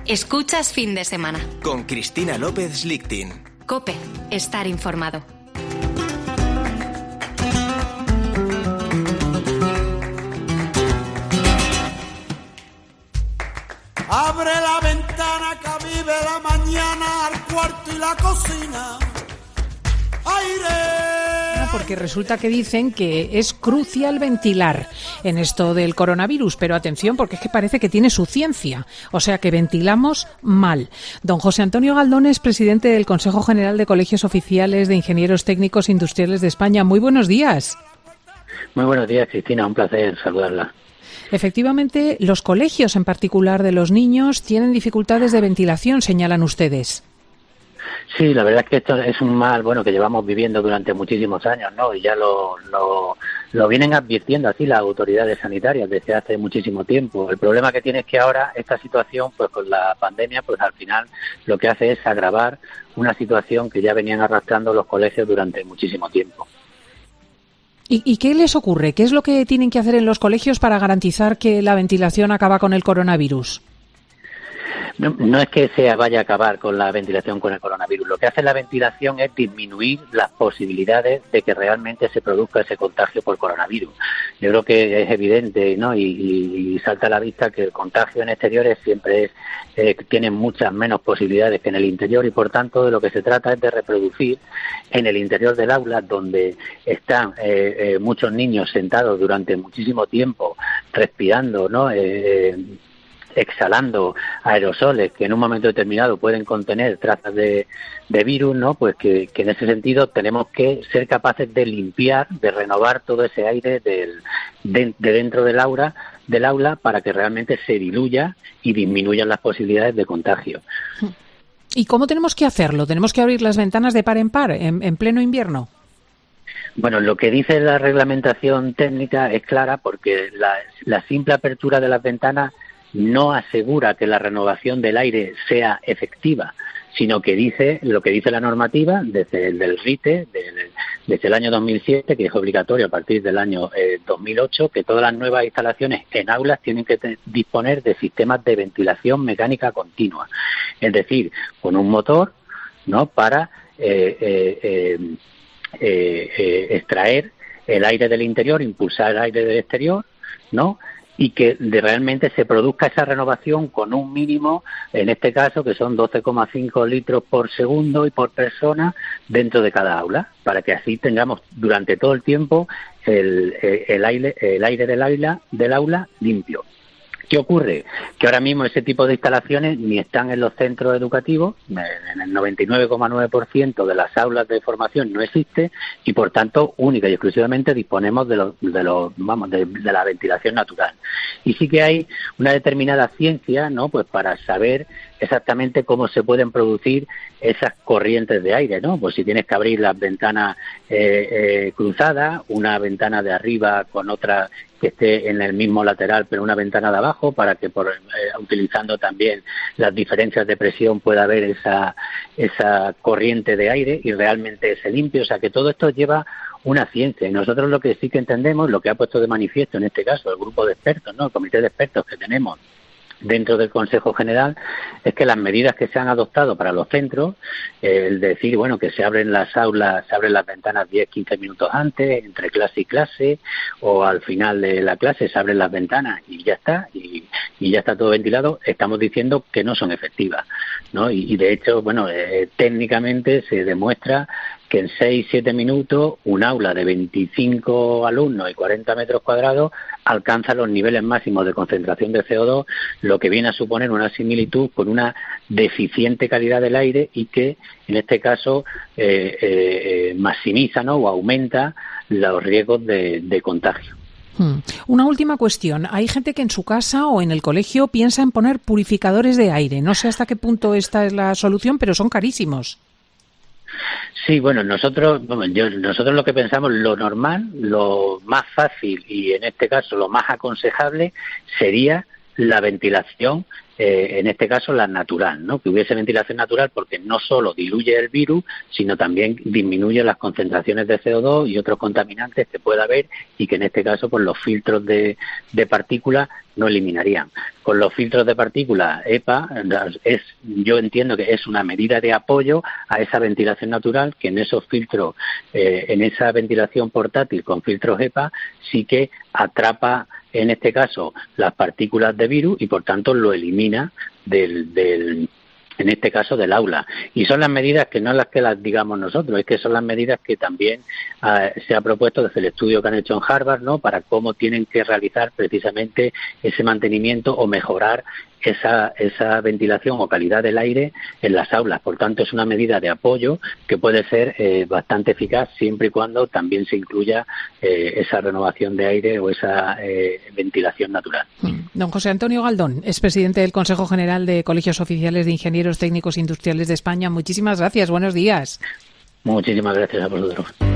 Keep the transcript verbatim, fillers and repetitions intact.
Escuchas Fin de Semana. Con Cristina López Lichtin. COPE. Estar informado. Abre la ventana que vive la mañana al cuarto y la cocina. ¡Aire! Porque resulta que dicen que es crucial ventilar en esto del coronavirus, pero atención, porque es que parece que tiene su ciencia, o sea que ventilamos mal. Don José Antonio Galdón es presidente del Consejo General de Colegios Oficiales de Ingenieros Técnicos Industriales de España. Muy buenos días. Muy buenos días, Cristina, un placer saludarla. Efectivamente, los colegios, en particular de los niños, tienen dificultades de ventilación, señalan ustedes. Sí, la verdad es que esto es un mal, bueno, que llevamos viviendo durante muchísimos años, ¿no? Y ya lo, lo, lo vienen advirtiendo así las autoridades sanitarias desde hace muchísimo tiempo. El problema que tiene es que ahora esta situación, pues con la pandemia, pues al final lo que hace es agravar una situación que ya venían arrastrando los colegios durante muchísimo tiempo. ¿Y, ¿Y qué les ocurre? ¿Qué es lo que tienen que hacer en los colegios para garantizar que la ventilación acaba con el coronavirus? No, no es que se vaya a acabar con la ventilación con el coronavirus. Lo que hace la ventilación es disminuir las posibilidades de que realmente se produzca ese contagio por coronavirus. Yo creo que es evidente, ¿no? Y, y, y salta a la vista que el contagio en exteriores siempre es, eh, tiene muchas menos posibilidades que en el interior y, por tanto, de lo que se trata es de reproducir en el interior del aula, donde están eh, eh, muchos niños sentados durante muchísimo tiempo, respirando, ¿no? Eh, exhalando aerosoles que en un momento determinado pueden contener trazas de, de virus, ¿no? Pues que, que en ese sentido tenemos que ser capaces de limpiar, de renovar todo ese aire del, de, de dentro del aula, del aula para que realmente se diluya y disminuyan las posibilidades de contagio. ¿Y cómo tenemos que hacerlo? ¿Tenemos que abrir las ventanas de par en par en, en pleno invierno? Bueno, lo que dice la reglamentación técnica es clara, porque la, la simple apertura de las ventanas no asegura que la renovación del aire sea efectiva, sino que dice lo que dice la normativa desde el del RITE, desde, desde el año dos mil siete, que es obligatorio a partir del año eh, dos mil ocho, que todas las nuevas instalaciones en aulas tienen que te, disponer de sistemas de ventilación mecánica continua, es decir, con un motor, ¿no? Para eh, eh, eh, eh, eh, extraer el aire del interior, impulsar el aire del exterior, ¿no? Y que de realmente se produzca esa renovación con un mínimo, en este caso, que son doce coma cinco litros por segundo y por persona dentro de cada aula, para que así tengamos durante todo el tiempo el, el aire, el aire del aula, del aula limpio. ¿Qué ocurre? Que ahora mismo ese tipo de instalaciones ni están en los centros educativos, en el noventa y nueve coma nueve por ciento de las aulas de formación no existe y, por tanto, única y exclusivamente disponemos de, los, de, los, vamos, de, de la ventilación natural. Y sí que hay una determinada ciencia, ¿no? Pues para saber exactamente cómo se pueden producir esas corrientes de aire, ¿no? Pues si tienes que abrir las ventanas eh, eh, cruzadas, una ventana de arriba con otra que esté en el mismo lateral, pero una ventana de abajo, para que por, eh, utilizando también las diferencias de presión pueda haber esa esa corriente de aire y realmente se limpie. O sea, que todo esto lleva una ciencia. Y nosotros lo que sí que entendemos, lo que ha puesto de manifiesto en este caso el grupo de expertos, ¿no? El comité de expertos que tenemos dentro del Consejo General, es que las medidas que se han adoptado para los centros, eh, el decir, bueno, que se abren las aulas, se abren las ventanas diez, quince minutos antes, entre clase y clase, o al final de la clase se abren las ventanas y ya está, y, y ya está todo ventilado, estamos diciendo que no son efectivas, ¿no? Y, y de hecho, bueno, eh, técnicamente se demuestra que en seis, siete minutos un aula de veinticinco alumnos y cuarenta metros cuadrados alcanza los niveles máximos de concentración de C O dos, lo que viene a suponer una similitud con una deficiente calidad del aire y que, en este caso, eh, eh, maximiza, ¿no? O aumenta los riesgos de, de contagio. Hmm. Una última cuestión. Hay gente que en su casa o en el colegio piensa en poner purificadores de aire. No sé hasta qué punto esta es la solución, pero son carísimos. Sí, bueno, nosotros bueno, yo, nosotros lo que pensamos, lo normal, lo más fácil y en este caso lo más aconsejable sería la ventilación, eh, en este caso la natural, ¿no? Que hubiese ventilación natural porque no solo diluye el virus, sino también disminuye las concentraciones de C O dos y otros contaminantes que pueda haber y que en este caso pues los filtros de, de partículas no eliminarían. Con los filtros de partículas E P A, es, yo entiendo que es una medida de apoyo a esa ventilación natural, que en esos filtros, eh, en esa ventilación portátil con filtros E P A, sí que atrapa, en este caso, las partículas de virus y, por tanto, lo elimina del, del en este caso del aula. Y son las medidas que no es las que las digamos nosotros, es que son las medidas que también uh, se ha propuesto desde el estudio que han hecho en Harvard, ¿no? Para cómo tienen que realizar precisamente ese mantenimiento o mejorar esa esa ventilación o calidad del aire en las aulas. Por tanto, es una medida de apoyo que puede ser eh, bastante eficaz siempre y cuando también se incluya eh, esa renovación de aire o esa eh, ventilación natural. Don José Antonio Galdón es presidente del Consejo General de Colegios Oficiales de Ingenieros Técnicos Industriales de España. Muchísimas gracias. Buenos días. Muchísimas gracias a vosotros.